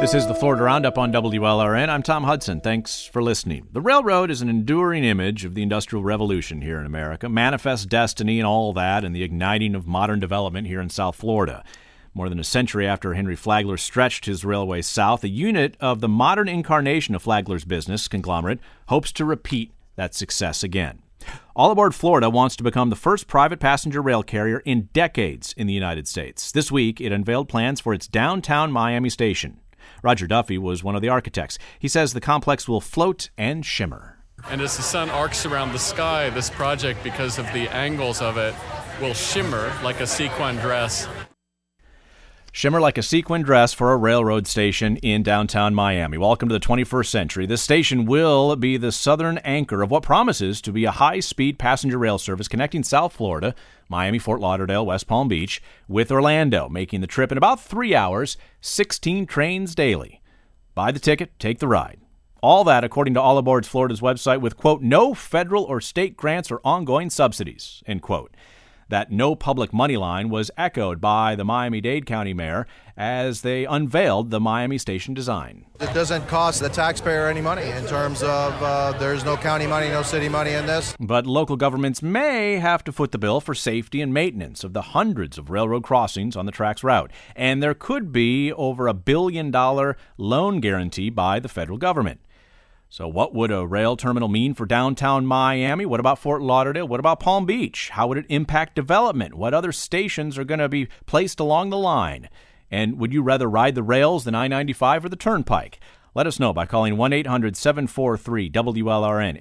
This is the Florida Roundup on WLRN. I'm Tom Hudson. Thanks for listening. The railroad is an enduring image of the Industrial Revolution here in America, manifest destiny and all that, and the igniting of modern development here in South Florida. More than a century after Henry Flagler stretched his railway south, a unit of the modern incarnation of Flagler's business conglomerate hopes to repeat that success again. All Aboard Florida wants to become the first private passenger rail carrier in decades in the United States. This week, it unveiled plans for its downtown Miami station. Roger Duffy was one of the architects. He says the complex will float and shimmer. And as the sun arcs around the sky, this project, because of the angles of it, will shimmer like a sequin dress. Shimmer like a sequin dress for a railroad station in downtown Miami. Welcome to the 21st century. This station will be the southern anchor of what promises to be a high-speed passenger rail service connecting South Florida, Miami, Fort Lauderdale, West Palm Beach, with Orlando, making the trip in about 3 hours, 16 trains daily. Buy the ticket, take the ride. All that, according to All Aboard Florida's website, with, quote, no federal or state grants or ongoing subsidies, end quote. That no public money line was echoed by the Miami-Dade County mayor as they unveiled the Miami station design. It doesn't cost the taxpayer any money in terms of there's no county money, no city money in this. But local governments may have to foot the bill for safety and maintenance of the hundreds of railroad crossings on the track's route. And there could be over $1 billion loan guarantee by the federal government. So what would a rail terminal mean for downtown Miami? What about Fort Lauderdale? What about Palm Beach? How would it impact development? What other stations are going to be placed along the line? And would you rather ride the rails than I-95 or the Turnpike? Let us know by calling 1-800-743-WLRN,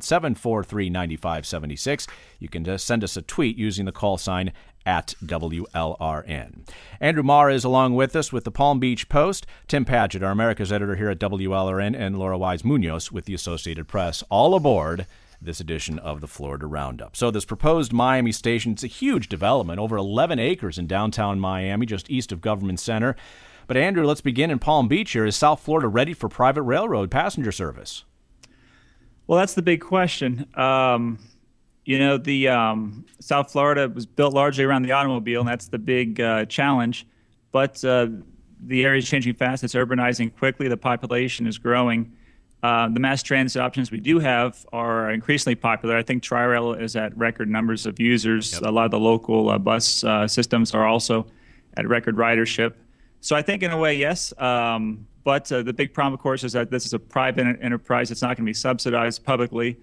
800-743-9576. You can just send us a tweet using the call sign at WLRN. Andrew Marr is along with us with the Palm Beach Post, Tim Padgett, our America's editor here at WLRN, and Laura Wise Munoz with the Associated Press, all aboard this edition of the Florida Roundup. So this proposed Miami station, it's a huge development, over 11 acres in downtown Miami, just east of Government Center. But Andrew, let's begin in Palm Beach here. Is South Florida ready for private railroad passenger service? Well, that's the big question. South Florida was built largely around the automobile, and that's the big challenge. But the area is changing fast. It's urbanizing quickly. The population is growing. The mass transit options we do have are increasingly popular. I think Tri-Rail is at record numbers of users. Yep. A lot of the local bus systems are also at record ridership. So I think in a way, yes. But the big problem, of course, is that this is a private enterprise. It's not going to be subsidized publicly.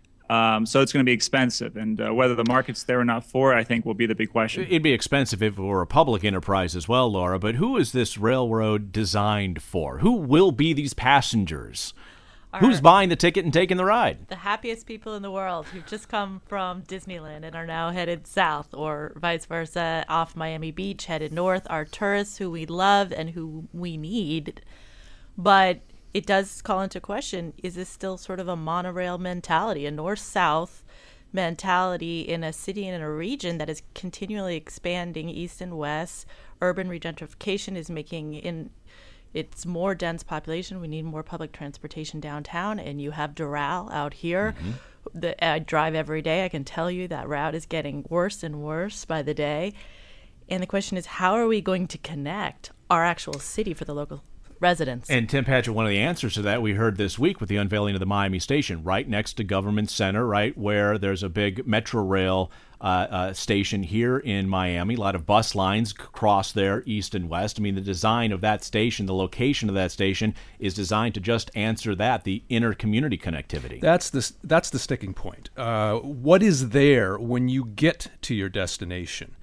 So it's going to be expensive. And whether the market's there or not for it, I think, will be the big question. It'd be expensive if it were a public enterprise as well, Laura. But who is this railroad designed for? Who will be these passengers? Who's buying the ticket and taking the ride? The happiest people in the world who've just come from Disneyland and are now headed south, or vice versa, off Miami Beach, headed north, are tourists who we love and who we need. But it does call into question, is this still sort of a monorail mentality, a north-south mentality in a city and in a region that is continually expanding east and west? Urban regentrification is making it's more dense population. We need more public transportation downtown, and you have Doral out here. Mm-hmm. I drive every day. I can tell you that route is getting worse and worse by the day. And the question is, how are we going to connect our actual city for the local residents? And Tim Padgett, one of the answers to that we heard this week with the unveiling of the Miami station, right next to Government Center, right where there's a big Metro Rail station here in Miami. A lot of bus lines cross there east and west. I mean, the design of that station, the location of that station is designed to just answer that, the inter-community connectivity. That's the sticking point. What is there when you get to your destination?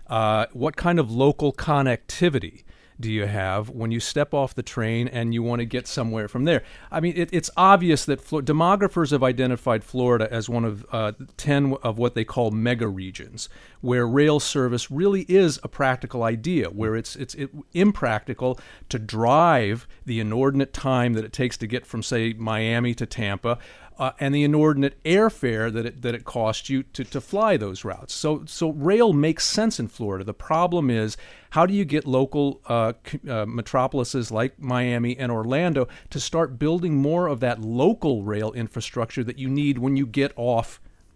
What kind of local connectivity do you have when you step off the train and you want to get somewhere from there? I mean, it's obvious that demographers have identified Florida as one of 10 of what they call mega regions, where rail service really is a practical idea, where it's impractical to drive the inordinate time that it takes to get from, say, Miami to Tampa, and the inordinate airfare that it costs you to fly those routes. So rail makes sense in Florida. The problem is, how do you get local metropolises like Miami and Orlando to start building more of that local rail infrastructure that you need when you get off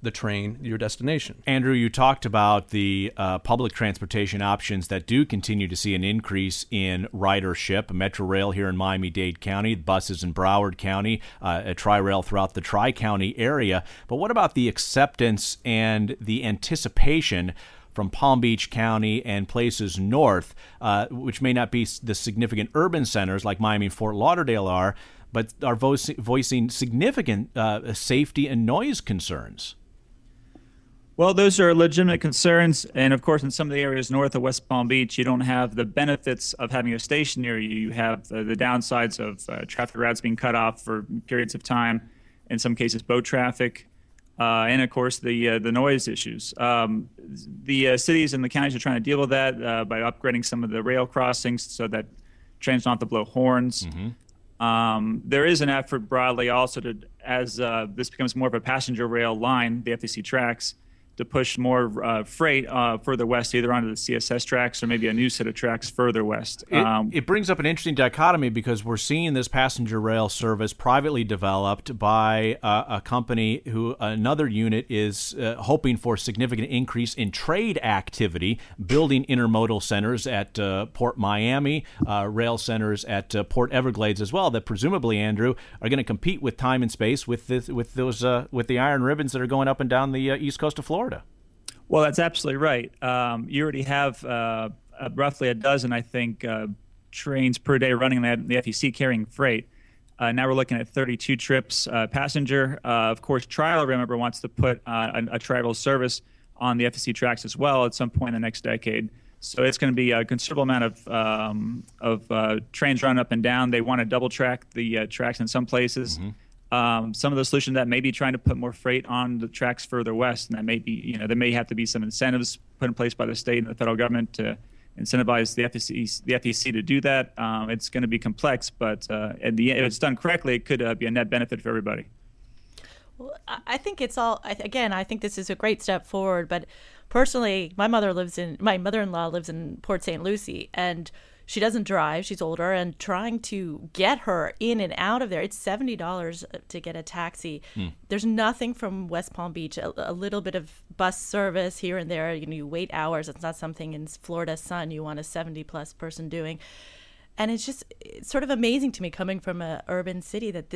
the train your destination. Andrew, you talked about the public transportation options that do continue to see an increase in ridership. Metro Rail here in Miami-Dade County, buses in Broward County, Tri-Rail throughout the Tri-County area. But what about the acceptance and the anticipation from Palm Beach County and places north, which may not be the significant urban centers like Miami and Fort Lauderdale are, but are voicing significant safety and noise concerns? Well, those are legitimate concerns. And of course, in some of the areas north of West Palm Beach, you don't have the benefits of having a station near you. You have the downsides of traffic routes being cut off for periods of time, in some cases boat traffic, and of course the noise issues. The cities and the counties are trying to deal with that by upgrading some of the rail crossings so that trains don't have to blow horns. Mm-hmm. There is an effort broadly also to, as this becomes more of a passenger rail line, the FTC tracks, to push more freight further west, either onto the CSS tracks or maybe a new set of tracks further west. It brings up an interesting dichotomy because we're seeing this passenger rail service privately developed by a company who another unit is hoping for significant increase in trade activity, building intermodal centers at Port Miami, rail centers at Port Everglades as well, that presumably, Andrew, are going to compete with time and space with the iron ribbons that are going up and down the east coast of Florida. Well, that's absolutely right. You already have roughly a dozen, I think, trains per day running on the FEC carrying freight. Now we're looking at 32 trips passenger. Of course, Tri-Rail, remember, wants to put a Tri-Rail service on the FEC tracks as well at some point in the next decade. So it's going to be a considerable amount of trains running up and down. They want to double track the tracks in some places. Mm-hmm. Some of the solutions that may be trying to put more freight on the tracks further west, and that may be, there may have to be some incentives put in place by the state and the federal government to incentivize the FEC to do that. It's going to be complex, but if it's done correctly, it could be a net benefit for everybody. Well, I think it's all. I think this is a great step forward. But personally, my mother-in-law lives in Port St. Lucie, and she doesn't drive. She's older, and trying to get her in and out of there, it's $70 to get a taxi. There's nothing from West Palm Beach, a little bit of bus service here and there. You wait hours. It's not something in Florida sun you want a 70-plus person doing. And it's sort of amazing to me, coming from an urban city, that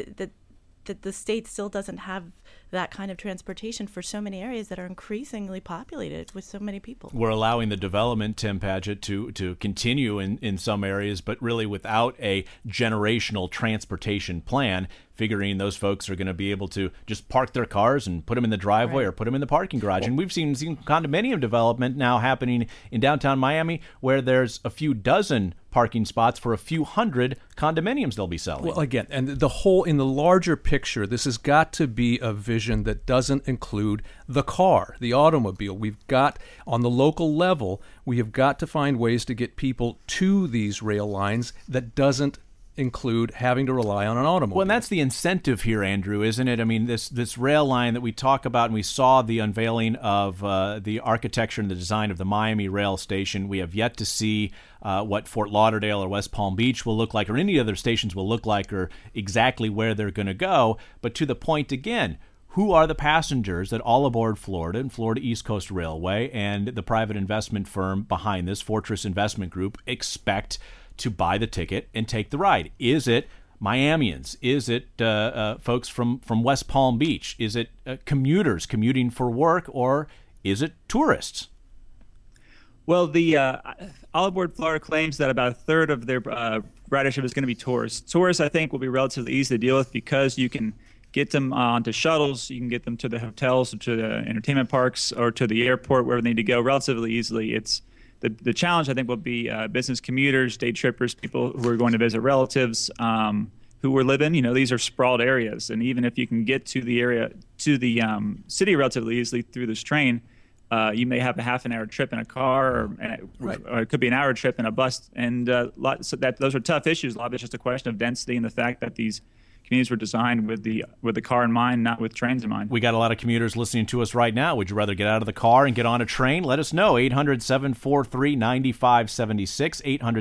the state still doesn't have that kind of transportation for so many areas that are increasingly populated with so many people. We're allowing the development, Tim Padgett, to continue in some areas, but really without a generational transportation plan, figuring those folks are going to be able to just park their cars and put them in the driveway or put them in the parking garage. And we've seen condominium development now happening in downtown Miami where there's a few dozen parking spots for a few hundred condominiums they'll be selling. Well, again, and in the larger picture, this has got to be a vision that doesn't include the car, the automobile. We've got, on the local level, we have got to find ways to get people to these rail lines that doesn't include having to rely on an automobile. Well, and that's the incentive here, Andrew, isn't it? I mean, this rail line that we talk about, and we saw the unveiling of the architecture and the design of the Miami rail station. We have yet to see what Fort Lauderdale or West Palm Beach will look like, or any other stations will look like, or exactly where they're going to go. But to the point again, who are the passengers that All Aboard Florida and Florida East Coast Railway and the private investment firm behind this, Fortress Investment Group, expect to buy the ticket and take the ride? Is it Miamians? Is it folks from West Palm Beach? Is it commuters commuting for work, or is it tourists? Well, the All Aboard Florida claims that about a third of their ridership is going to be tourists. Tourists, I think, will be relatively easy to deal with because you can get them onto shuttles, you can get them to the hotels, to the entertainment parks, or to the airport, wherever they need to go relatively easily. It's the challenge, I think, will be business commuters, day trippers, people who are going to visit relatives, who are living. These are sprawled areas, and even if you can get to the area, to the city relatively easily through this train, you may have a half an hour trip in a car, or it could be an hour trip in a bus, and so those are tough issues. A lot of it's just a question of density and the fact that these communities were designed with the car in mind, not with trains in mind. We got a lot of commuters listening to us right now. Would you rather get out of the car and get on a train? Let us know. 800-743-9576,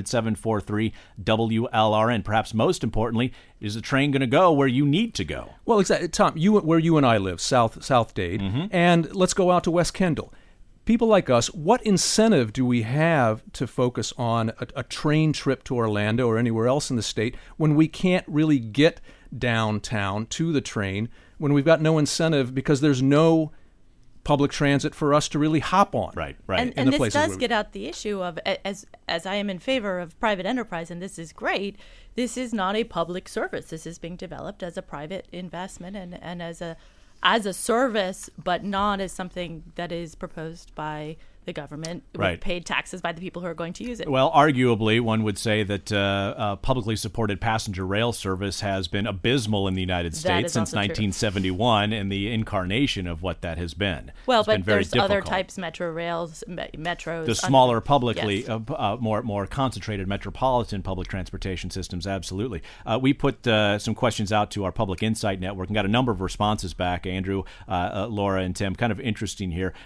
800-743-WLRN. Perhaps most importantly, is the train going to go where you need to go? Well, exactly. Tom, where you and I live, South Dade, and let's go out to West Kendall. People like us, what incentive do we have to focus on a train trip to Orlando or anywhere else in the state when we can't really get downtown to the train, when we've got no incentive because there's no public transit for us to really hop on? Right. And this does get out the issue of, as I am in favor of private enterprise, and this is great, this is not a public service. This is being developed as a private investment and as a service, but not as something that is proposed by the government, right, paid taxes by the people who are going to use it. Well, arguably, one would say that publicly supported passenger rail service has been abysmal in the United States since 1971, and the incarnation of what that has been. Well, it's but been very there's difficult. other types, metro rails, metros. The smaller, publicly, yes. More concentrated metropolitan public transportation systems, absolutely. We put some questions out to our Public Insight Network and got a number of responses back, Andrew, Laura, and Tim. Kind of interesting here.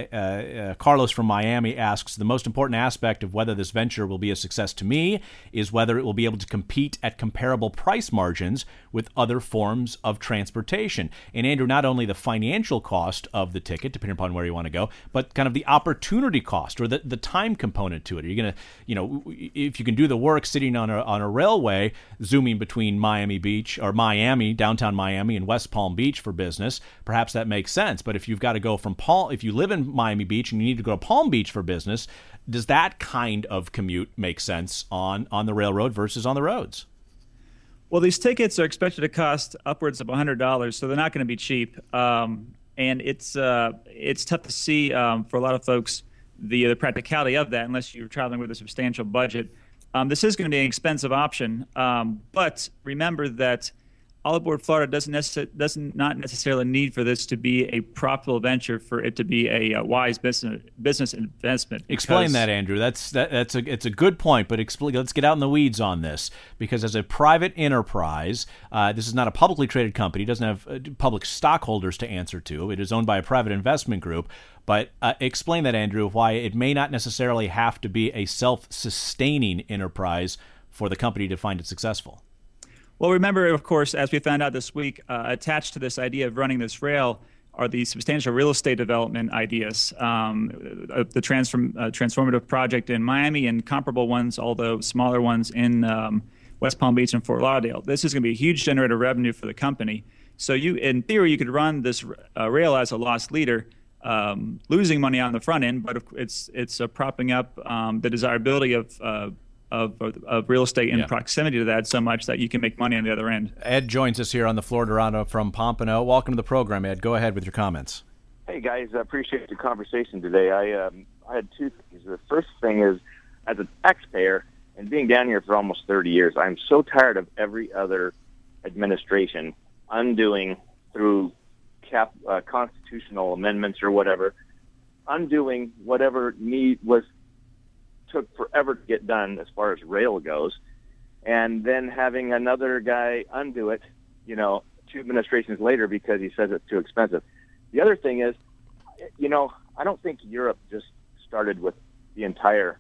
Carlos from Miami asks, the most important aspect of whether this venture will be a success to me is whether it will be able to compete at comparable price margins with other forms of transportation. And Andrew, not only the financial cost of the ticket, depending upon where you want to go, but kind of the opportunity cost or the time component to it. Are you going to, if you can do the work sitting on a railway, zooming between Miami Beach or Miami, downtown Miami, and West Palm Beach for business, perhaps that makes sense. But if you've got to go from if you live in Miami Beach and you need to go to Palm Beach for business, does that kind of commute make sense on the railroad versus on the roads? Well, these tickets are expected to cost upwards of $100, so they're not going to be cheap. And it's tough to see for a lot of folks the practicality of that unless you're traveling with a substantial budget. This is going to be an expensive option, but remember that All Aboard Florida does not necessarily need for this to be a profitable venture for it to be a wise business investment. Explain that, Andrew. It's a good point, but let's get out in the weeds on this, because as a private enterprise, this is not a publicly traded company. It doesn't have public stockholders to answer to. It is owned by a private investment group. But explain that, Andrew, why it may not necessarily have to be a self-sustaining enterprise for the company to find it successful. Well, remember, of course, as we found out this week, attached to this idea of running this rail are the substantial real estate development ideas, the transformative project in Miami and comparable ones, although smaller ones in West Palm Beach and Fort Lauderdale. This is going to be a huge generator of revenue for the company. So in theory, you could run this rail as a loss leader, losing money on the front end, but it's propping up the desirability of real estate in proximity to that so much that you can make money on the other end. Ed joins us here on the Florida from Pompano. Welcome to the program, Ed. Go ahead with your comments. Hey, guys. I appreciate the conversation today. I had two things. The first thing is, as a taxpayer and being down here for almost 30 years, I'm so tired of every other administration undoing through constitutional amendments or whatever, undoing whatever took forever to get done as far as rail goes, and then having another guy undo it, 2 administrations later because he says it's too expensive. The other thing is, I don't think Europe just started with the entire,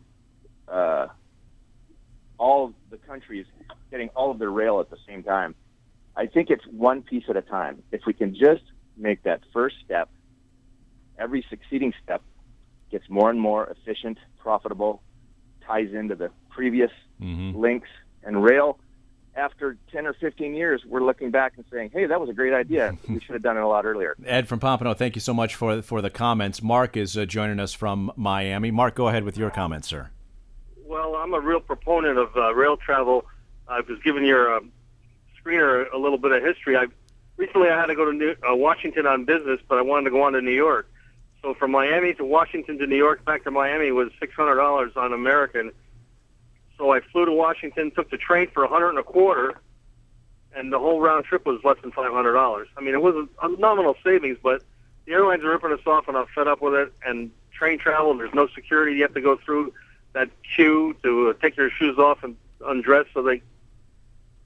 all the countries getting all of their rail at the same time. I think it's one piece at a time. If we can just make that first step, every succeeding step gets more and more efficient, profitable, ties into the previous links, and rail, after 10 or 15 years, we're looking back and saying, hey, that was a great idea. We should have done it a lot earlier. Ed from Pompano, thank you so much for the comments. Mark is joining us from Miami. Mark, go ahead with your comments, sir. Well, I'm a real proponent of rail travel. I was giving your screener a little bit of history. Recently I had to go to Washington on business, but I wanted to go on to New York. So from Miami to Washington to New York back to Miami was $600 on American. So I flew to Washington, took the train for $125, and the whole round trip was less than $500. I mean, it was a nominal savings, but the airlines are ripping us off, and I'm fed up with it. And train travel, there's no security. You have to go through that queue to take your shoes off and undress. So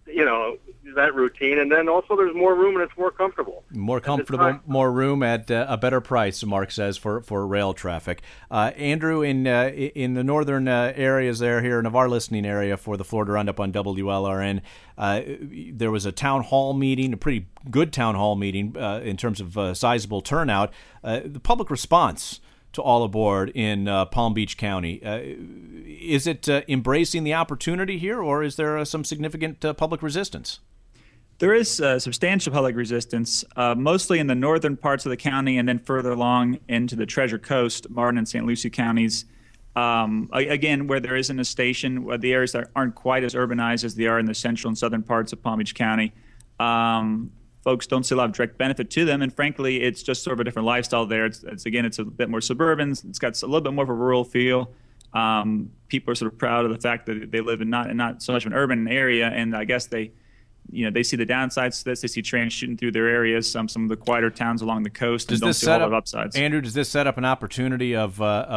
that routine. And then also there's more room and it's more comfortable. More comfortable, more room at a better price, Mark says, for rail traffic. Andrew, in the northern areas here in our listening area for the Florida Roundup on WLRN, there was a town hall meeting, a pretty good town hall meeting in terms of sizable turnout. The public response to All Aboard in Palm Beach County, is it embracing the opportunity here, or is there some significant public resistance? There is substantial public resistance, mostly in the northern parts of the county and then further along into the Treasure Coast, Martin and St. Lucie counties. Again, where there isn't a station, where the areas that aren't quite as urbanized as they are in the central and southern parts of Palm Beach County. Folks don't see a lot of direct benefit to them, and frankly, it's just sort of a different lifestyle there. It's a bit more suburban. It's got a little bit more of a rural feel. People are sort of proud of the fact that they live in not so much of an urban area, and I guess they see the downsides to this. They see trains shooting through their areas, some of the quieter towns along the coast, and don't see a lot of upsides. Andrew, does this set up an opportunity of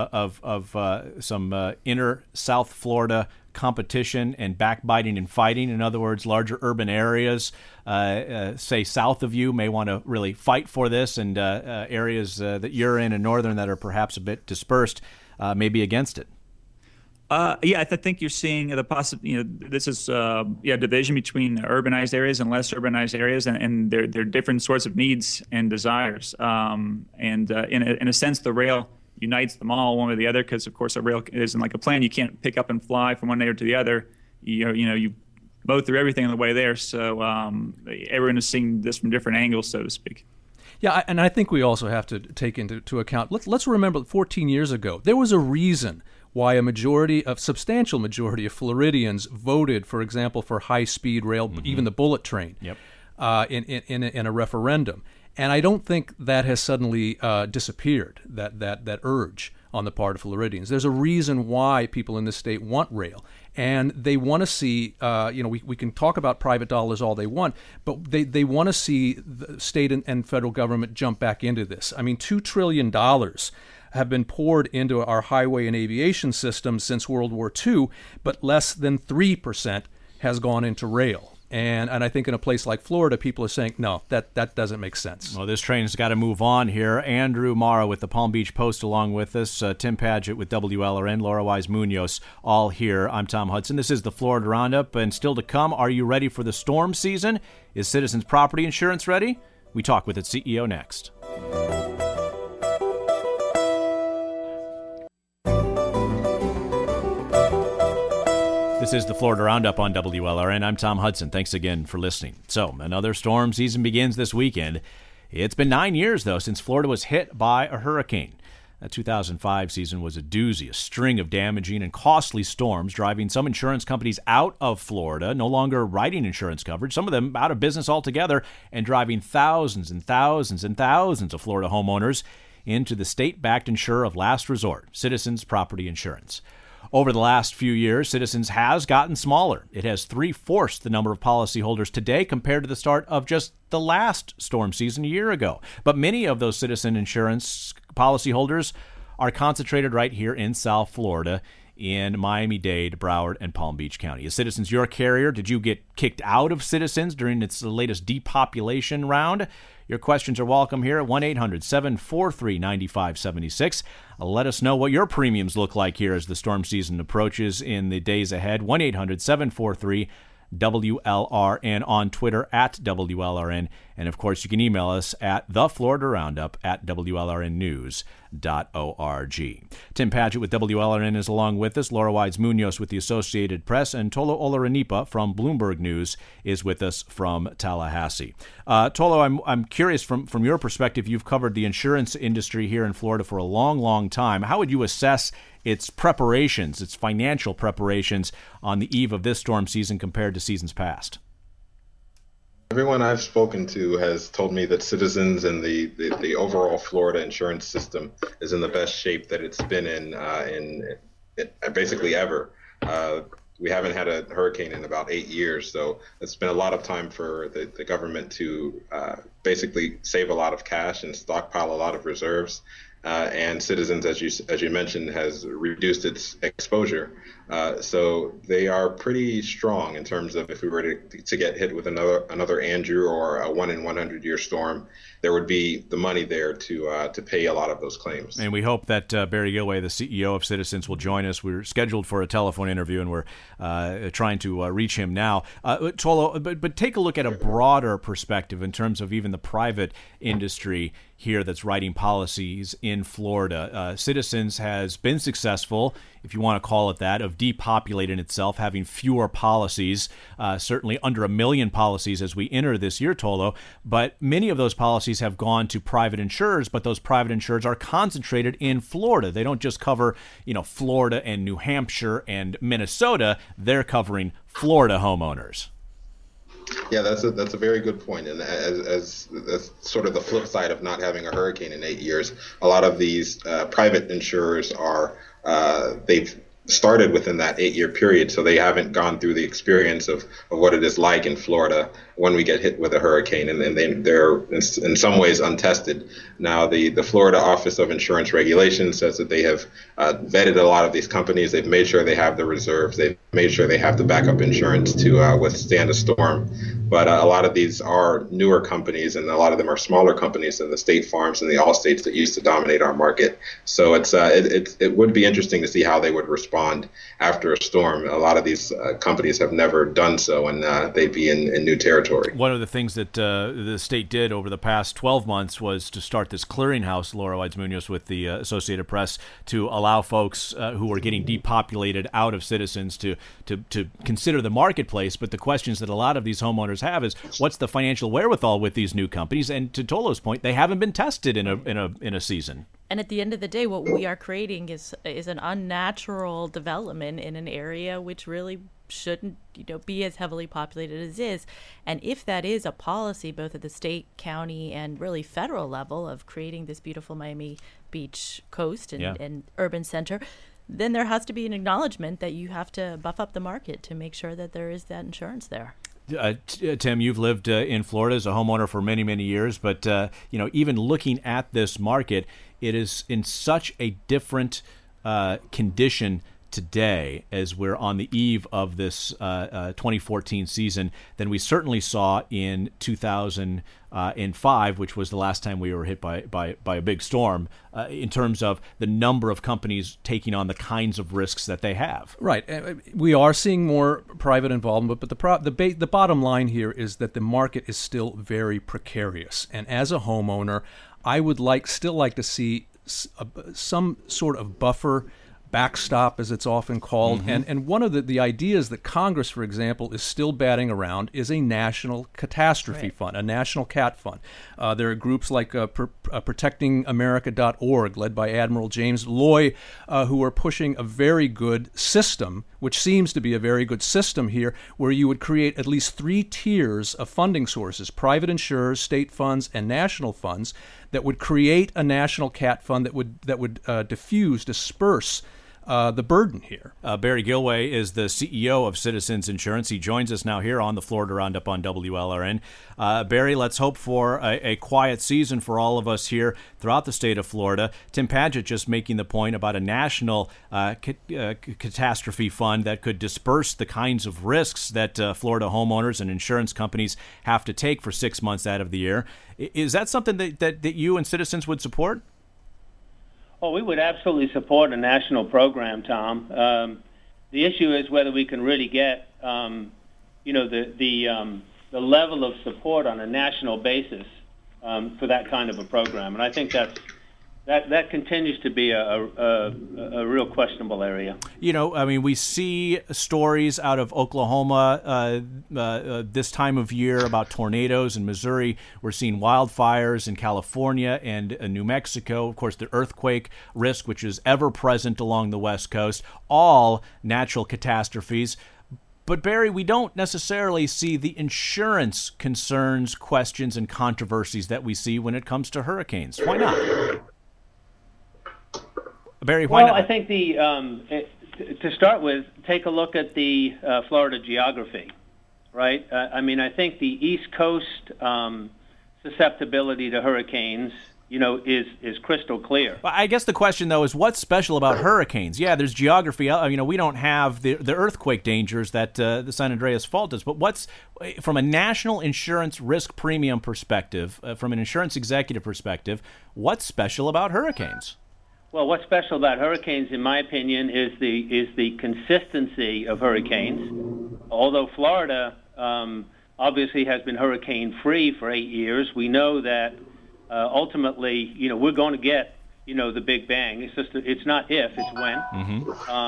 some inner South Florida competition and backbiting and fighting? In other words, larger urban areas, say south of you, may want to really fight for this, and areas that you're in northern that are perhaps a bit dispersed may be against it. I think you're seeing the this is division between urbanized areas and less urbanized areas, and they're different sorts of needs and desires. In a sense, the rail unites them all, one or the other, because of course a rail isn't like a plane. You can't pick up and fly from one area to the other. You mow through everything on the way there. So everyone is seeing this from different angles, so to speak. Yeah, and I think we also have to take into account. Let's remember, 14 years ago, there was a reason why a substantial majority of Floridians voted, for example, for high-speed rail, even the bullet train, in a referendum. And I don't think that has suddenly disappeared, that urge on the part of Floridians. There's a reason why people in this state want rail. And they want to see, we can talk about private dollars all they want, but they want to see the state and federal government jump back into this. I mean, $2 trillion have been poured into our highway and aviation system since World War II, but less than 3% has gone into rail. And I think in a place like Florida, people are saying, no, that doesn't make sense. Well, this train's got to move on here. Andrew Marra with the Palm Beach Post along with us, Tim Padgett with WLRN, Laura Wise Munoz, all here. I'm Tom Hudson. This is the Florida Roundup, and still to come, are you ready for the storm season? Is Citizens Property Insurance ready? We talk with its CEO next. This is the Florida Roundup on WLRN. I'm Tom Hudson. Thanks again for listening. So, another storm season begins this weekend. It's been 9 years, though, since Florida was hit by a hurricane. That 2005 season was a doozy, a string of damaging and costly storms, driving some insurance companies out of Florida, no longer writing insurance coverage, some of them out of business altogether, and driving thousands and thousands and thousands of Florida homeowners into the state-backed insurer of last resort, Citizens Property Insurance. Over the last few years, Citizens has gotten smaller. It has 3/4 the number of policyholders today compared to the start of just the last storm season a year ago. But many of those Citizen Insurance policyholders are concentrated right here in South Florida, in Miami-Dade, Broward, and Palm Beach County. Is Citizens your carrier? Did you get kicked out of Citizens during its latest depopulation round? Your questions are welcome here at 1-800-743-9576. Let us know what your premiums look like here as the storm season approaches in the days ahead. 1-800-743-WLRN on Twitter at WLRN. And, of course, you can email us at thefloridaroundup@WLRNnews.org. Tim Padgett with WLRN is along with us. Laura Wise Munoz with the Associated Press. And Tolo Olorunipa from Bloomberg News is with us from Tallahassee. Tolo, I'm curious, from your perspective, you've covered the insurance industry here in Florida for a long, long time. How would you assess its preparations, its financial preparations on the eve of this storm season compared to seasons past? Everyone I've spoken to has told me that Citizens and the overall Florida insurance system is in the best shape that it's been in basically ever. We haven't had a hurricane in about 8 years, so it's been a lot of time for the government to basically save a lot of cash and stockpile a lot of reserves. And Citizens, as you mentioned, has reduced its exposure. So they are pretty strong in terms of if we were to get hit with another Andrew or a 1 in 100 year storm, there would be the money there to pay a lot of those claims. And we hope that Barry Gilway, the CEO of Citizens, will join us. We're scheduled for a telephone interview, and we're trying to reach him now. Tolo, but take a look at a broader perspective in terms of even the private industry here that's writing policies in Florida. Citizens has been successful, if you want to call it that, of depopulating itself, having fewer policies, certainly under 1 million policies as we enter this year, Tolo. But many of those policies have gone to private insurers, but those private insurers are concentrated in Florida. They don't just cover, Florida and New Hampshire and Minnesota. They're covering Florida homeowners. Yeah, that's a very good point. And as sort of the flip side of not having a hurricane in 8 years, a lot of these private insurers they've started within that 8-year period, so they haven't gone through the experience of what it is like in Florida when we get hit with a hurricane, and they're in some ways untested. Now, the Florida Office of Insurance Regulation says that they have vetted a lot of these companies. They've made sure they have the reserves. They've made sure they have the backup insurance to withstand a storm. But a lot of these are newer companies, and a lot of them are smaller companies than the State Farms and the Allstates that used to dominate our market. So it would be interesting to see how they would respond after a storm. A lot of these companies have never done so, and they'd be in new territory. One of the things that the state did over the past 12 months was to start this clearinghouse, Laura Weitz-Munoz with the Associated Press, to allow folks who are getting depopulated out of Citizens to consider the marketplace. But the questions that a lot of these homeowners have is, what's the financial wherewithal with these new companies? And to Tolo's point, they haven't been tested in a season. And at the end of the day, what we are creating is an unnatural development in an area which really shouldn't be as heavily populated as is. And if that is a policy, both at the state, county, and really federal level of creating this beautiful Miami Beach coast and urban center, then there has to be an acknowledgement that you have to buff up the market to make sure that there is that insurance there. Tim, you've lived in Florida as a homeowner for many, many years, but even looking at this market, it is in such a different condition today as we're on the eve of this 2014 season than we certainly saw in 2005, which was the last time we were hit by a big storm, in terms of the number of companies taking on the kinds of risks that they have. Right. We are seeing more private involvement, but the bottom line here is that the market is still very precarious. And as a homeowner, I would still like to see some sort of buffer, backstop, as it's often called. Mm-hmm. And one of the ideas that Congress, for example, is still batting around is a national catastrophe fund, a national cat fund. There are groups like ProtectingAmerica.org, led by Admiral James Loy, who are pushing a very good system, which seems to be a very good system here, where you would create at least 3 tiers of funding sources: private insurers, state funds, and national funds, that would create a national cat fund that would disperse the burden here. Barry Gilway is the CEO of Citizens Insurance. He joins us now here on the Florida Roundup on WLRN. Barry, let's hope for a quiet season for all of us here throughout the state of Florida. Tim Padgett just making the point about a national catastrophe fund that could disperse the kinds of risks that Florida homeowners and insurance companies have to take for 6 months out of the year. Is that something that you and Citizens would support? Oh, we would absolutely support a national program, Tom. The issue is whether we can really get, the level of support on a national basis for that kind of a program, and I think that continues to be a real questionable area. We see stories out of Oklahoma this time of year about tornadoes in Missouri. We're seeing wildfires in California and New Mexico. Of course, the earthquake risk, which is ever present along the West Coast, all natural catastrophes. But, Barry, we don't necessarily see the insurance concerns, questions, and controversies that we see when it comes to hurricanes. Why not? Barry, why not? I think to start with, take a look at the Florida geography, right? I think the East Coast susceptibility to hurricanes, is crystal clear. Well, I guess the question, though, is what's special about hurricanes? Yeah, there's geography. We don't have the earthquake dangers that the San Andreas Fault does. But what's, from a national insurance risk premium perspective, from an insurance executive perspective, what's special about hurricanes? Well, what's special about hurricanes, in my opinion, is the consistency of hurricanes. Although Florida obviously has been hurricane-free for 8 years, we know that ultimately, we're going to get, the big bang. It's not if, it's when.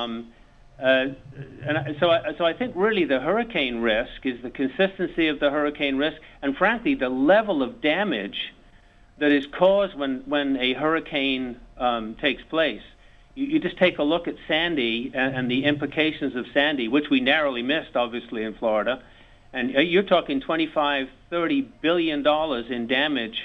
Mm-hmm. So I think really the hurricane risk is the consistency of the hurricane risk, and frankly, the level of damage that is caused when a hurricane takes place. You just take a look at Sandy and the implications of Sandy, which we narrowly missed, obviously, in Florida, and you're talking $25-30 billion in damage.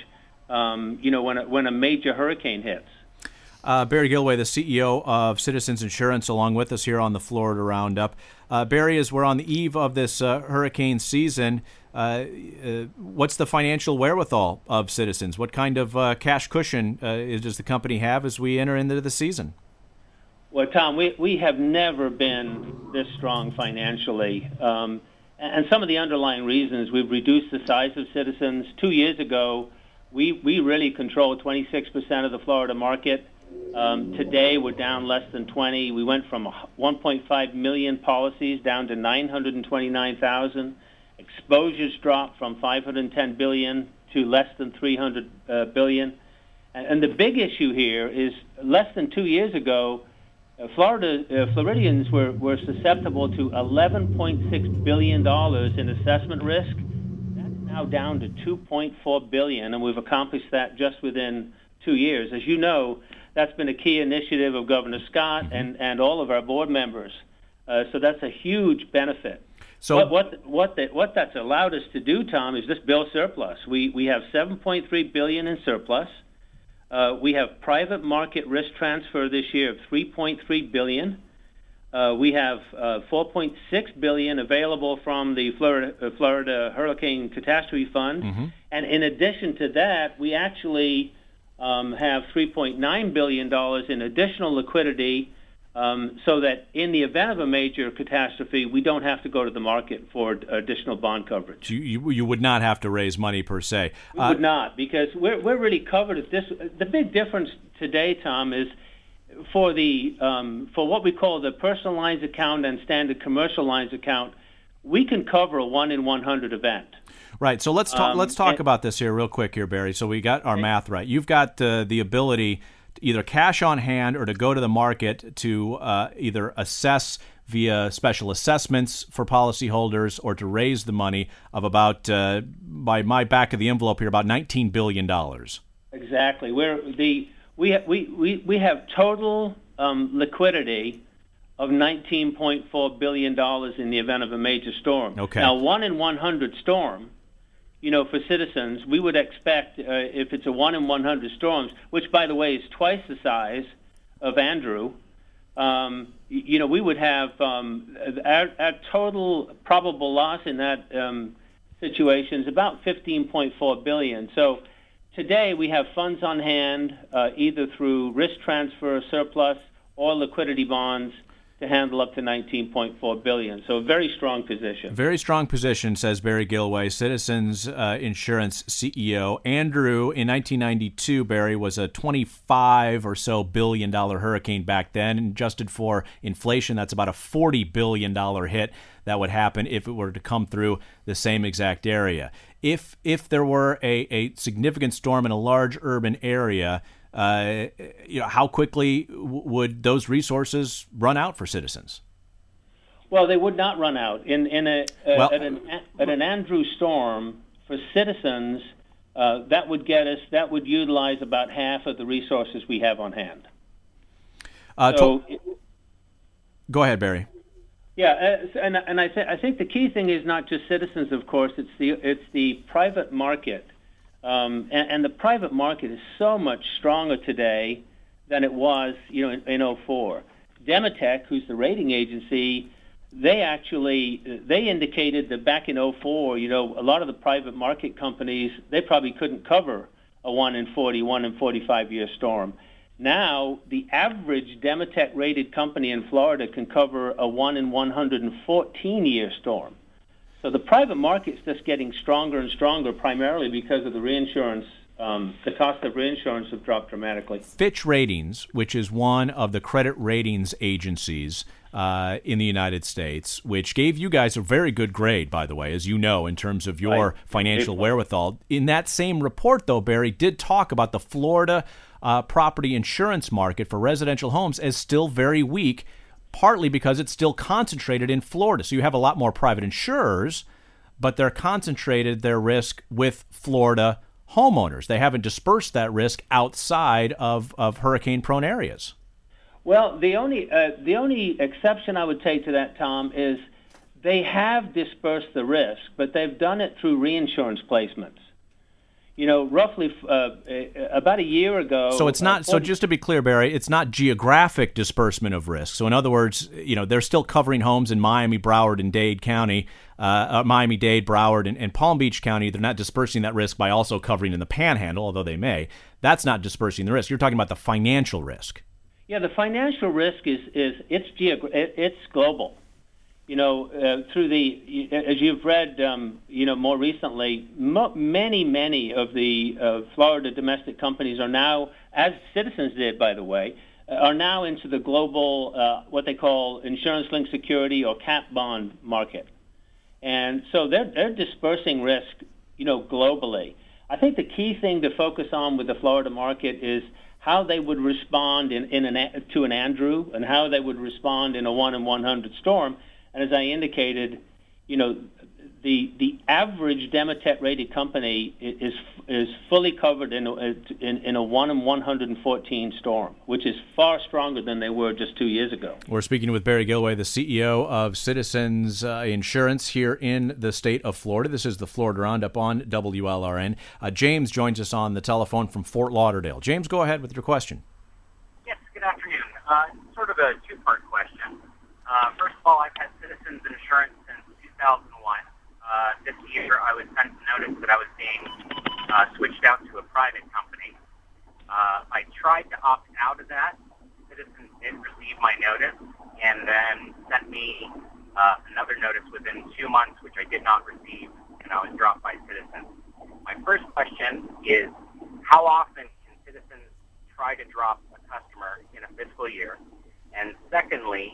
When a major hurricane hits. Barry Gilway, the CEO of Citizens Insurance, along with us here on the Florida Roundup. Barry, as we're on the eve of this hurricane season, what's the financial wherewithal of Citizens? What kind of cash cushion does the company have as we enter into the season? Well, Tom, we have never been this strong financially. And some of the underlying reasons, we've reduced the size of Citizens. 2 years ago, we really control 26% of the Florida market. Today, we're down less than 20. We went from 1.5 million policies down to 929,000. Exposures dropped from 510 billion to less than 300 billion. And the big issue here is less than 2 years ago, Floridians were susceptible to $11.6 billion in assessment risk. Now down to $2.4 billion, and we've accomplished that just within 2 years. As you know, that's been a key initiative of Governor Scott and all of our board members. So that's a huge benefit. So what that's allowed us to do, Tom, is just build surplus. We have $7.3 billion in surplus. We have private market risk transfer this year of $3.3 billion. We have $4.6 billion available from the Florida Hurricane Catastrophe Fund. Mm-hmm. And in addition to that, we actually have $3.9 billion in additional liquidity so that in the event of a major catastrophe, we don't have to go to the market for additional bond coverage. You would not have to raise money per se. We would not, because we're really covered at this. The big difference today, Tom, is for what we call the personal lines account and standard commercial lines account, we can cover a 1 in 100 event. Right. So let's talk about this here real quick here, Barry. So we got our math right. You've got the ability to either cash on hand or to go to the market to either assess via special assessments for policyholders or to raise the money of about, by my back of the envelope here, about $19 billion. Exactly. We have total liquidity of $19.4 billion in the event of a major storm. Okay. Now, 1 in 100 storm, for Citizens, we would expect, if it's a 1 in 100 storms, which, by the way, is twice the size of Andrew, we would have our total probable loss in that situation is about $15.4 billion. So today we have funds on hand, either through risk transfer, surplus, or liquidity bonds, to handle up to $19.4 billion. So a very strong position. Very strong position, says Barry Gilway, Citizens Insurance CEO. Andrew, in 1992, Barry, was a $25 or so billion hurricane back then. Adjusted for inflation, that's about a $40 billion hit that would happen if it were to come through the same exact area. If there were a significant storm in a large urban area, how quickly would those resources run out for Citizens? Well, they would not run out. At an Andrew storm, for Citizens, that would utilize about half of the resources we have on hand. Go ahead, Barry. Yeah, and I think the key thing is not just Citizens, of course. It's the private market. And the private market is so much stronger today than it was, in 2004. Demotech, who's the rating agency, they indicated that back in 2004, a lot of the private market companies, they probably couldn't cover a 1 in 40, 1 in 45-year storm. Now, the average Demotech-rated company in Florida can cover a 1 in 114-year storm. So the private market's just getting stronger and stronger, primarily because of the reinsurance. The cost of reinsurance have dropped dramatically. Fitch Ratings, which is one of the credit ratings agencies in the United States, which gave you guys a very good grade, by the way, as you know, in terms of your financial wherewithal. In that same report, though, Barry did talk about the Florida property insurance market for residential homes as still very weak, partly because it's still concentrated in Florida. So you have a lot more private insurers, but they're concentrated their risk with Florida homeowners. They haven't dispersed that risk outside of hurricane-prone areas. Well, the only exception I would take to that, Tom, is they have dispersed the risk, but they've done it through reinsurance placements. You know, roughly about a year ago. So it's not. So just to be clear, Barry, it's not geographic disbursement of risk. So in other words, you know, they're still covering homes in Miami, Broward, and Dade County, Miami-Dade, Broward, and Palm Beach County. They're not dispersing that risk by also covering in the Panhandle, although they may. That's not dispersing the risk. You're talking about the financial risk. Yeah, the financial risk it's global. You know, through as you've read, you know, more recently, many of the Florida domestic companies are now, as Citizens did, by the way, are now into the global, what they call insurance-linked security or cat bond market. And so they're dispersing risk, you know, globally. I think the key thing to focus on with the Florida market is how they would respond to an Andrew and how they would respond in a 1 in 100 storm. And as I indicated, you know, the average Demotech-rated company is fully covered in a 1 in 114 storm, which is far stronger than they were just 2 years ago. We're speaking with Barry Gilway, the CEO of Citizens Insurance here in the state of Florida. This is the Florida Roundup on WLRN. James joins us on the telephone from Fort Lauderdale. James, go ahead with your question. Yes, good afternoon. Sort of a two-part question. First of all, I've had Citizens Insurance since 2001. This year, I was sent a notice that I was being switched out to a private company. I tried to opt out of that. Citizens did receive my notice and then sent me another notice within 2 months, which I did not receive, and I was dropped by Citizens. My first question is, how often can Citizens try to drop a customer in a fiscal year? And secondly,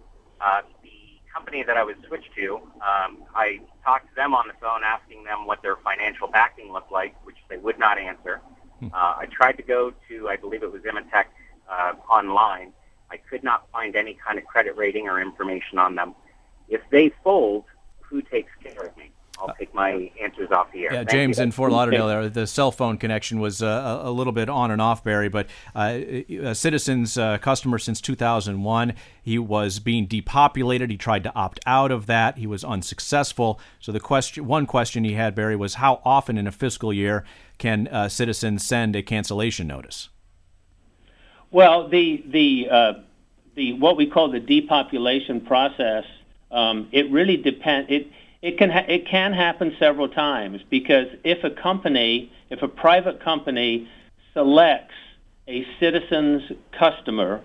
the company that I was switched to, I talked to them on the phone asking them what their financial backing looked like, which they would not answer. I tried to go to, I believe it was Demotech online. I could not find any kind of credit rating or information on them. If they fold, who takes care of me? I'll take my answers off the air. Yeah, James in Fort Lauderdale, the cell phone connection was a little bit on and off, Barry, but Citizens customer since 2001. He was being depopulated. He tried to opt out of that. He was unsuccessful. So one question he had, Barry, was how often in a fiscal year can Citizens send a cancellation notice? Well, the what we call the depopulation process, it really depends. It can happen several times, because if a private company selects a Citizens customer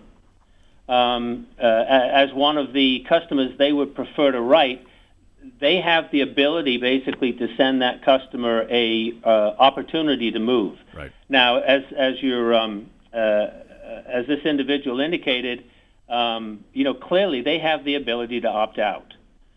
as one of the customers they would prefer to write, they have the ability basically to send that customer a opportunity to move. Right. Now, as this individual indicated, you know, clearly they have the ability to opt out.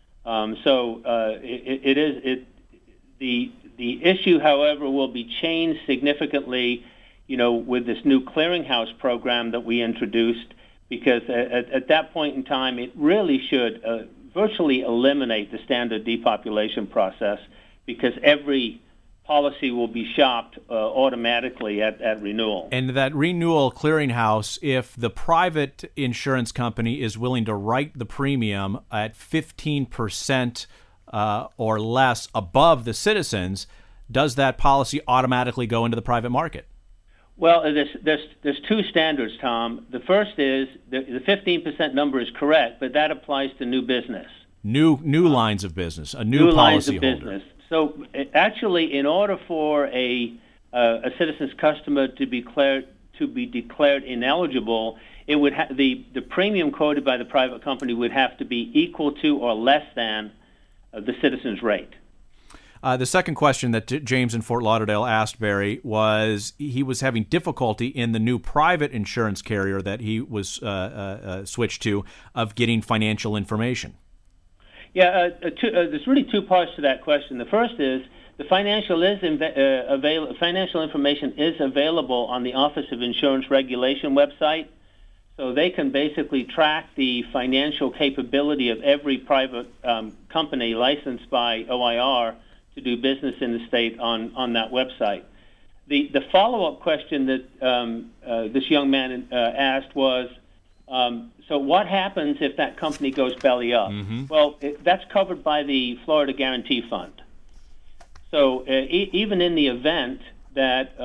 The issue, however, will be changed significantly, you know, with this new clearinghouse program that we introduced, because at that point in time, it really should virtually eliminate the standard depopulation process, because every policy will be shopped automatically at renewal. And that renewal clearinghouse, if the private insurance company is willing to write the premium at 15% or less above the Citizens, does that policy automatically go into the private market? Well, there's two standards, Tom. The first is the 15% number is correct, but that applies to new business. New lines of business, a new policy holder. So actually, in order for a a Citizens customer to be declared ineligible, it would the premium quoted by the private company would have to be equal to or less than the Citizens rate. The second question that James in Fort Lauderdale asked Barry was he was having difficulty in the new private insurance carrier that he was switched to of getting financial information. Yeah, there's really two parts to that question. The first is the financial information is available on the Office of Insurance Regulation website, so they can basically track the financial capability of every private company licensed by OIR to do business in the state on that website. The follow-up question that this young man asked was, so what happens if that company goes belly up? Mm-hmm. Well, that's covered by the Florida Guarantee Fund. So even in the event that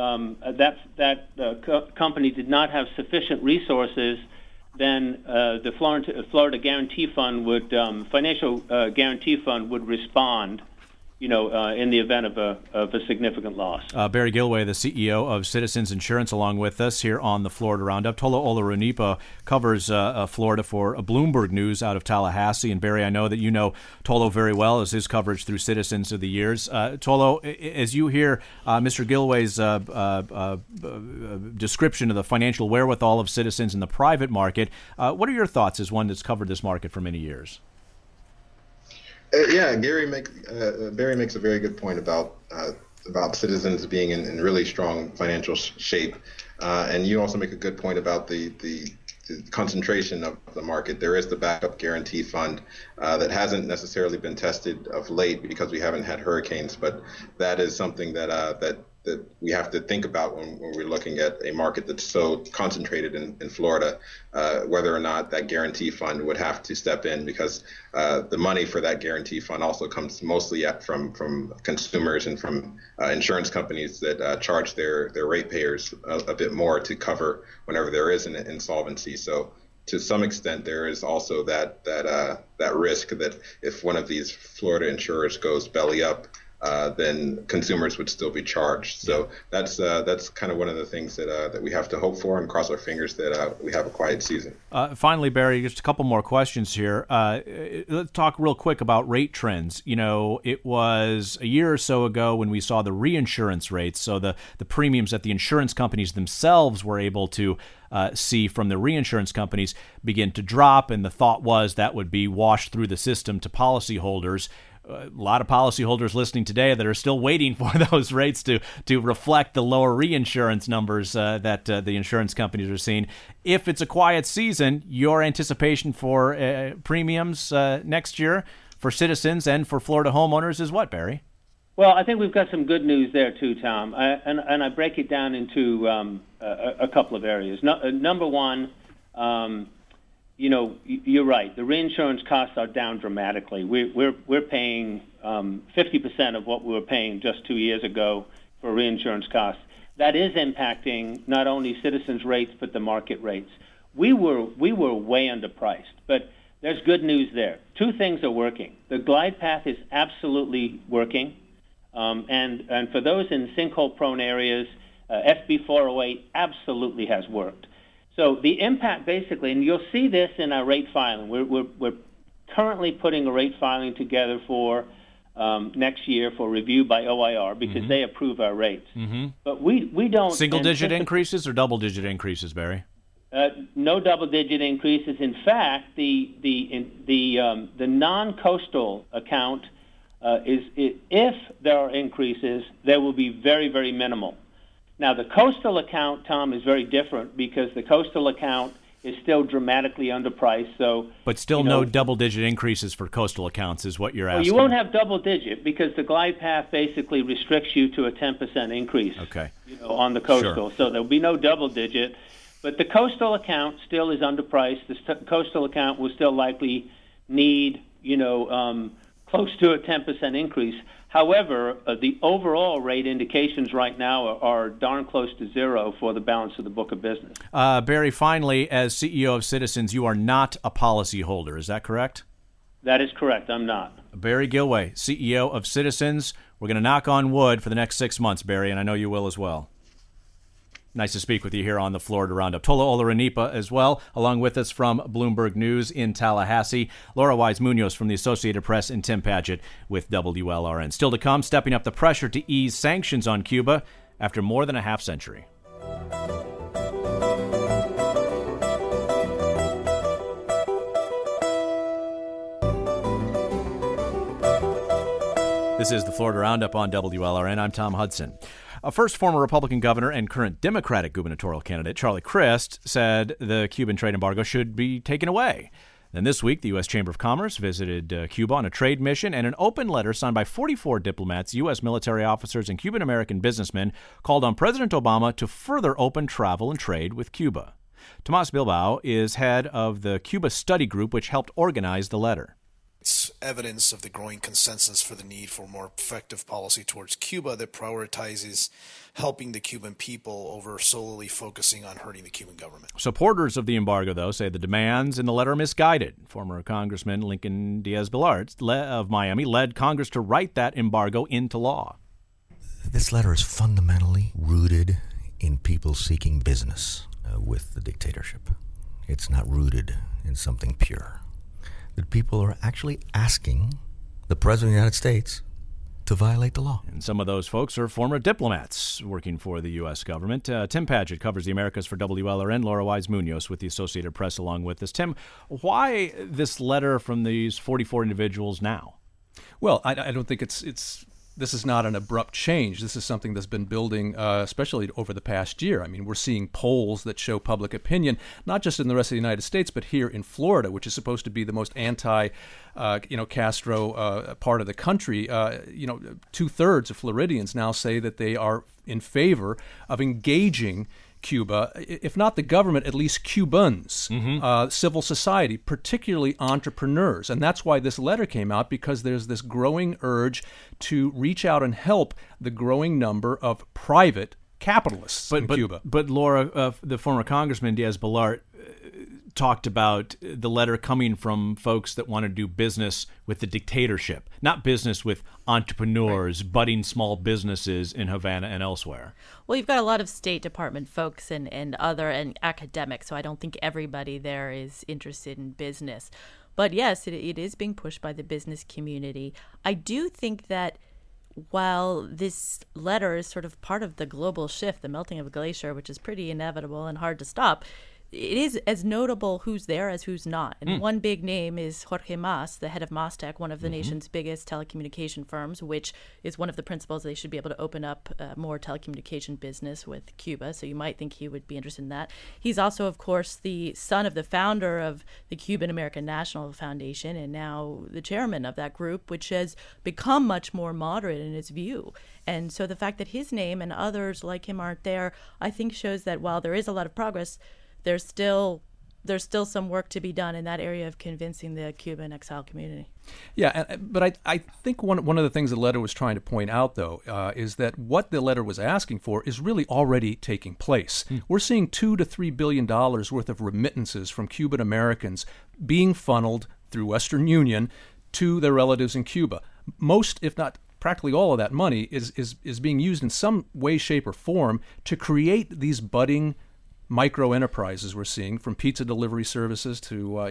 company did not have sufficient resources, then the Florida Guarantee Fund would Financial Guarantee Fund would respond, in the event of a significant loss. Barry Gilway, the CEO of Citizens Insurance, along with us here on the Florida Roundup. Tolo Olorunipa covers Florida for Bloomberg News out of Tallahassee. And Barry, I know that you know Tolo very well as his coverage through Citizens of the years. Tolo, as you hear Mr. Gilway's description of the financial wherewithal of Citizens in the private market, what are your thoughts as one that's covered this market for many years? Barry makes a very good point about Citizens being in really strong financial shape, and you also make a good point about the concentration of the market. There is the backup guarantee fund that hasn't necessarily been tested of late because we haven't had hurricanes, but that is something that we have to think about when we're looking at a market that's so concentrated in Florida, whether or not that guarantee fund would have to step in, because the money for that guarantee fund also comes mostly from consumers and from insurance companies that charge their ratepayers a bit more to cover whenever there is an insolvency. So to some extent, there is also that risk that if one of these Florida insurers goes belly up, then consumers would still be charged. So that's kind of one of the things that we have to hope for and cross our fingers that we have a quiet season. Finally, Barry, just a couple more questions here. Let's talk real quick about rate trends. It was a year or so ago when we saw the reinsurance rates, so the premiums that the insurance companies themselves were able to see from the reinsurance companies begin to drop, and the thought was that would be washed through the system to policyholders. A lot of policyholders listening today that are still waiting for those rates to reflect the lower reinsurance numbers that the insurance companies are seeing. If it's a quiet season, your anticipation for premiums next year for Citizens and for Florida homeowners is what, Barry? Well, I think we've got some good news there too, Tom. And I break it down into a couple of areas. Number one, you're right. The reinsurance costs are down dramatically. We're paying 50% of what we were paying just 2 years ago for reinsurance costs. That is impacting not only Citizens rates but the market rates. We were way underpriced, but there's good news there. Two things are working. The glide path is absolutely working, and for those in sinkhole-prone areas, SB 408 absolutely has worked. So the impact basically, and you'll see this in our rate filing. We're currently putting a rate filing together for next year for review by OIR because they approve our rates. Mm-hmm. But we don't single-digit increases or double-digit increases, Barry? No double-digit increases. In fact, the non-coastal account if there are increases, there will be very, very minimal. Now, the coastal account, Tom, is very different because the coastal account is still dramatically underpriced. But still no double-digit increases for coastal accounts is what you're asking. Well, you won't have double-digit because the glide path basically restricts you to a 10% increase on the coastal. Sure. So there'll be no double-digit. But the coastal account still is underpriced. The coastal account will still likely need, close to a 10% increase. However, the overall rate indications right now are darn close to zero for the balance of the book of business. Barry, finally, as CEO of Citizens, you are not a policyholder. Is that correct? That is correct. I'm not. Barry Gilway, CEO of Citizens. We're going to knock on wood for the next 6 months, Barry, and I know you will as well. Nice to speak with you here on the Florida Roundup. Tola Olorunipa as well, along with us from Bloomberg News in Tallahassee. Laura Wise-Munoz from the Associated Press, and Tim Padgett with WLRN. Still to come, stepping up the pressure to ease sanctions on Cuba after more than a half century. This is the Florida Roundup on WLRN. I'm Tom Hudson. First, former Republican governor and current Democratic gubernatorial candidate Charlie Crist said the Cuban trade embargo should be taken away. Then this week, the U.S. Chamber of Commerce visited Cuba on a trade mission, and an open letter signed by 44 diplomats, U.S. military officers, and Cuban-American businessmen called on President Obama to further open travel and trade with Cuba. Tomas Bilbao is head of the Cuba Study Group, which helped organize the letter. It's evidence of the growing consensus for the need for more effective policy towards Cuba that prioritizes helping the Cuban people over solely focusing on hurting the Cuban government. Supporters of the embargo, though, say the demands in the letter are misguided. Former Congressman Lincoln Diaz-Balart of Miami led Congress to write that embargo into law. This letter is fundamentally rooted in people seeking business with the dictatorship. It's not rooted in something pure. That people are actually asking the President of the United States to violate the law. And some of those folks are former diplomats working for the U.S. government. Tim Padgett covers the Americas for WLRN. Laura Wise-Munoz with the Associated Press along with us. Tim, why this letter from these 44 individuals now? Well, I don't think it's this is not an abrupt change. This is something that's been building, especially over the past year. I mean, we're seeing polls that show public opinion, not just in the rest of the United States, but here in Florida, which is supposed to be the most Castro part of the country. 2/3 of Floridians now say that they are in favor of engaging Cuba, if not the government, at least Cubans, civil society, particularly entrepreneurs. And that's why this letter came out, because there's this growing urge to reach out and help the growing number of private capitalists in Cuba. But Laura, the former Congressman Diaz-Balart talked about the letter coming from folks that want to do business with the dictatorship, not business with entrepreneurs, budding small businesses in Havana and elsewhere. Well, you've got a lot of State Department folks and academics, so I don't think everybody there is interested in business. But yes, it is being pushed by the business community. I do think that while this letter is sort of part of the global shift, the melting of a glacier, which is pretty inevitable and hard to stop, it is as notable who's there as who's not. And one big name is Jorge Mas, the head of Mastec, one of the nation's biggest telecommunication firms, which is one of the principles they should be able to open up more telecommunication business with Cuba. So you might think he would be interested in that. He's also, of course, the son of the founder of the Cuban American National Foundation and now the chairman of that group, which has become much more moderate in its view. And so the fact that his name and others like him aren't there, I think shows that while there is a lot of progress, there's still some work to be done in that area of convincing the Cuban exile community. Yeah, but I think one of the things the letter was trying to point out, though, is that what the letter was asking for is really already taking place. We're seeing $2 to $3 billion worth of remittances from Cuban Americans being funneled through Western Union to their relatives in Cuba. Most, if not practically all of that money, is being used in some way, shape, or form to create these budding micro enterprises we're seeing, from pizza delivery services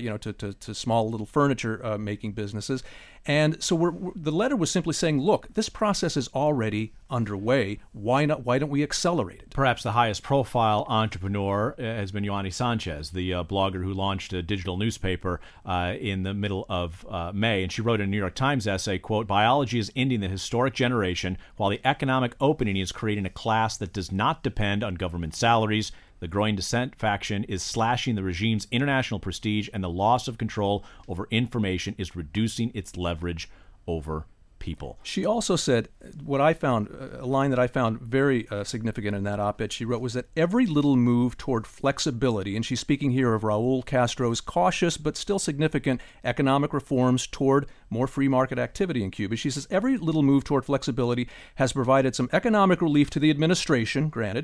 to small little furniture making businesses. And so the letter was simply saying, look, this process is already underway. Why don't we accelerate it? Perhaps the highest profile entrepreneur has been Yoani Sanchez, the blogger who launched a digital newspaper in the middle of May. And she wrote in a New York Times essay, quote, "Biology is ending the historic generation, while the economic opening is creating a class that does not depend on government salaries. The growing dissent faction is slashing the regime's international prestige, and the loss of control over information is reducing its leverage over people." She also said, what I found, a line that I found very significant in that op-ed she wrote, was that every little move toward flexibility, and she's speaking here of Raul Castro's cautious but still significant economic reforms toward more free market activity in Cuba. She says every little move toward flexibility has provided some economic relief to the administration, granted,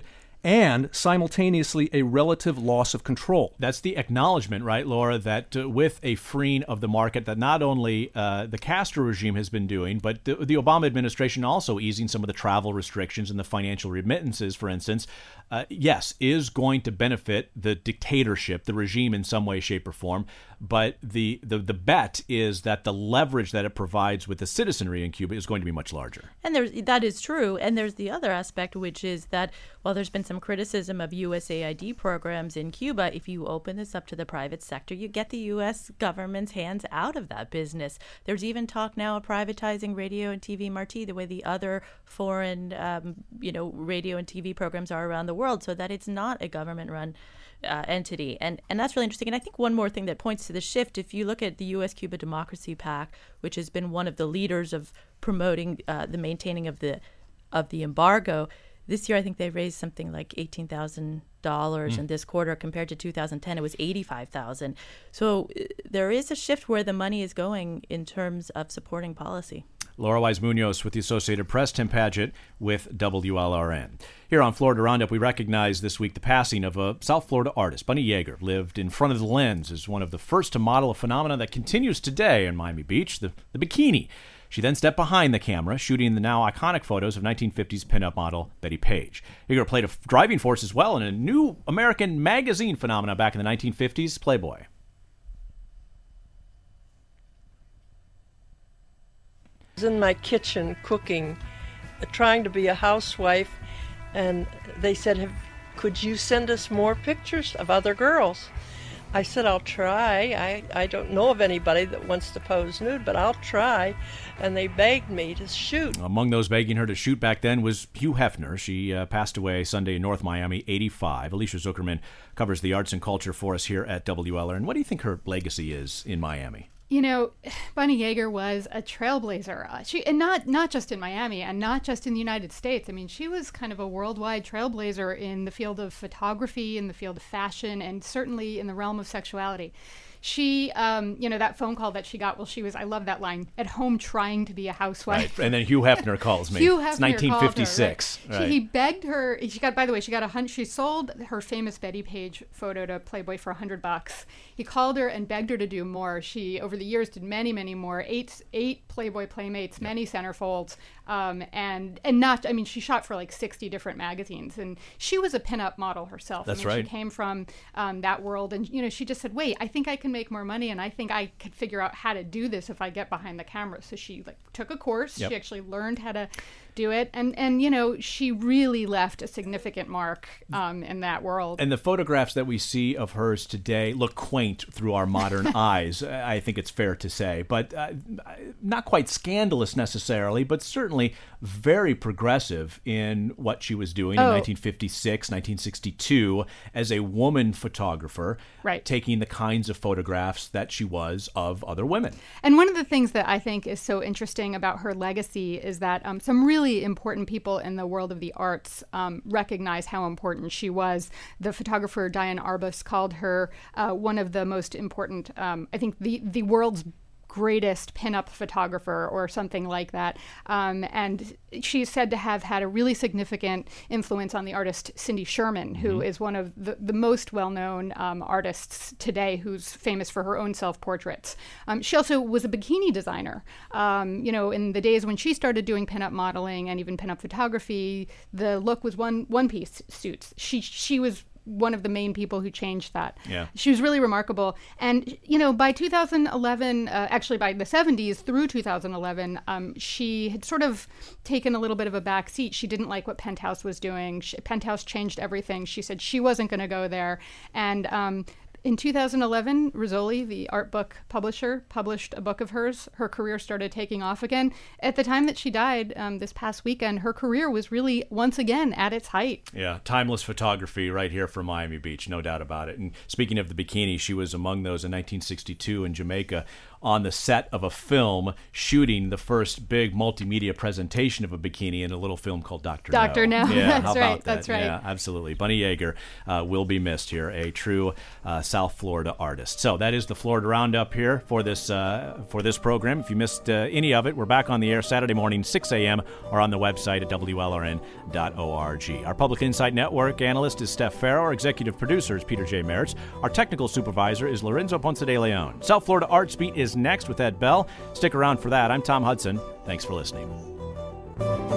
and simultaneously a relative loss of control. That's the acknowledgement, right, Laura, that with a freeing of the market that not only the Castro regime has been doing, but the Obama administration also easing some of the travel restrictions and the financial remittances, for instance, yes, is going to benefit the dictatorship, the regime in some way, shape, or form. But the bet is that the leverage that it provides with the citizenry in Cuba is going to be much larger. And that is true. And there's the other aspect, which is that while there's been some criticism of USAID programs in Cuba, if you open this up to the private sector, you get the U.S. government's hands out of that business. There's even talk now of privatizing Radio and TV Marti, the way the other foreign, radio and TV programs are around the world, so that it's not a government-run entity. And that's really interesting. And I think one more thing that points to the shift, if you look at the U.S.-Cuba Democracy Pact, which has been one of the leaders of promoting the maintaining of the embargo, this year I think they raised something like $18,000 in this quarter. Compared to 2010, it was $85,000. So there is a shift where the money is going in terms of supporting policy. Laura Wise Munoz with the Associated Press, Tim Padgett with WLRN. Here on Florida Roundup, we recognize this week the passing of a South Florida artist. Bunny Yeager lived in front of the lens as one of the first to model a phenomenon that continues today in Miami Beach, the bikini. She then stepped behind the camera, shooting the now iconic photos of 1950s pinup model Betty Page. Yeager played a driving force as well in a new American magazine phenomenon back in the 1950s, Playboy. I was in my kitchen cooking, trying to be a housewife, and they said, could you send us more pictures of other girls? I said, I'll try. I don't know of anybody that wants to pose nude, but I'll try. And they begged me to shoot. Among those begging her to shoot back then was Hugh Hefner. She passed away Sunday in North Miami, 85. Alicia Zuckerman covers the arts and culture for us here at WLRN. What do you think her legacy is in Miami? You know, Bunny Yeager was a trailblazer. And not just in Miami and not just in the United States. I mean, she was kind of a worldwide trailblazer in the field of photography, in the field of fashion, and certainly in the realm of sexuality. She, that phone call that she got while she was, I love that line, at home trying to be a housewife. Right. And then Hugh Hefner calls me. Hugh Hefner it's 1956. Called her, right. He begged her. She sold her famous Betty Page photo to Playboy for $100. He called her and begged her to do more. She, over the years, did many, many more. Eight Playboy Playmates, many centerfolds, she shot for like 60 different magazines. And she was a pinup model herself. That's right. She came from that world, and she just said, "Wait, I think I can make more money, and I think I could figure out how to do this if I get behind the camera." So she took a course. Yep. She actually learned how to do it, and she really left a significant mark in that world. And the photographs that we see of hers today look quaint through our modern eyes, I think it's fair to say, but not quite scandalous necessarily, but certainly very progressive in what she was doing in 1956, 1962 as a woman photographer, right, taking the kinds of photographs that she was of other women. And one of the things that I think is so interesting about her legacy is that some really important people in the world of the arts recognize how important she was. The photographer Diane Arbus called her one of the most important, I think the world's greatest pinup photographer or something like that. And she's said to have had a really significant influence on the artist Cindy Sherman, who is one of the most well-known artists today, who's famous for her own self-portraits. She also was a bikini designer. In the days when she started doing pinup modeling and even pinup photography, the look was one-piece suits. She was one of the main people who changed that. Yeah. She was really remarkable. And, by 2011, actually by the 70s through 2011, she had sort of taken a little bit of a back seat. She didn't like what Penthouse was doing. Penthouse changed everything. She said she wasn't going to go there. And in 2011, Rizzoli, the art book publisher, published a book of hers. Her career started taking off again. At the time that she died this past weekend, her career was really, once again, at its height. Yeah, timeless photography right here from Miami Beach, no doubt about it. And speaking of the bikini, she was among those in 1962 in Jamaica on the set of a film shooting the first big multimedia presentation of a bikini in a little film called Dr. No. Dr. No. Yeah, That's how right. about that? That's right. Yeah, absolutely. Bunny Yeager will be missed here, a true South Florida artist. So that is the Florida Roundup here for this program. If you missed any of it, we're back on the air Saturday morning, 6 a.m., or on the website at WLRN.org. Our Public Insight Network analyst is Steph Farrow. Our executive producer is Peter J. Merritz. Our technical supervisor is Lorenzo Ponce de Leon. South Florida Arts Beat is next with Ed Bell. Stick around for that. I'm Tom Hudson. Thanks for listening.